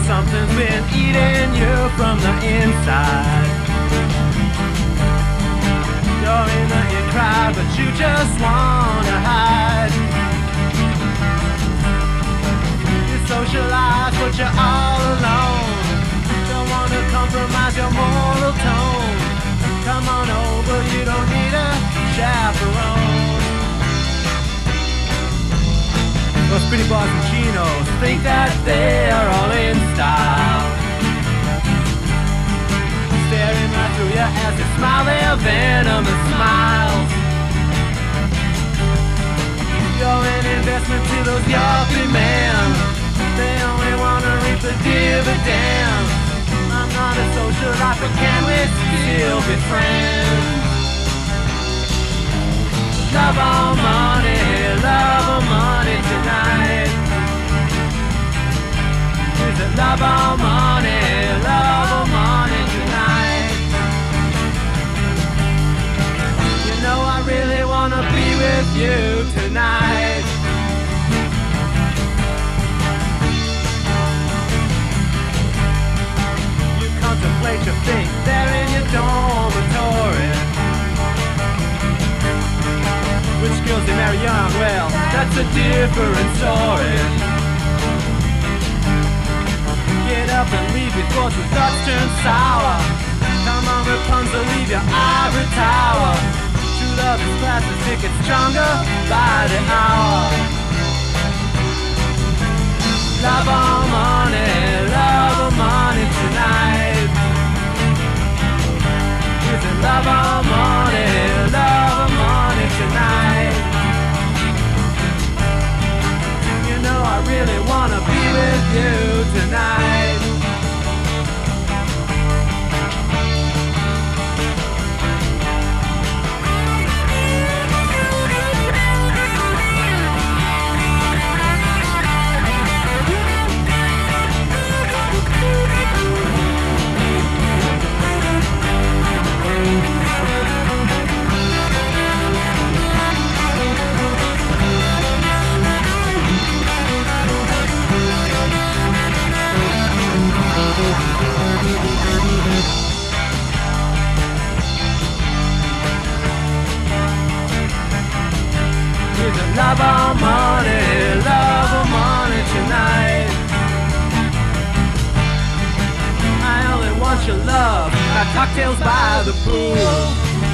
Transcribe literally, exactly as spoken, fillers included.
something's been eating you from the inside. You're in the in crowd, but you just wanna hide. You socialize, but you're all alone. Don't wanna compromise your moral tone. Come on over, you don't need a chaperone. Those pretty boys and chinos think that they're all in style, staring right through you as they smile their venomous smiles. You're an investment to those yuppie men. They only wanna reap the dividends. I'm not a socialite, but can we still be friends? Love or money, love or money tonight. Is it love or money, love or money tonight? You know I really wanna be with you tonight. You contemplate your fate there in your dormitory. Which girls they marry young? Well, that's a different story. Get up and leave before your thoughts turn sour. Come on, Rapunzel, leave your ivory tower. True love is plastic, it's stronger by the hour. Love or money, love or money tonight. Is it love or money, love or money tonight? You know I really wanna be with you tonight. Is it love or money, love or money tonight? I only want your love, like cocktails by the pool.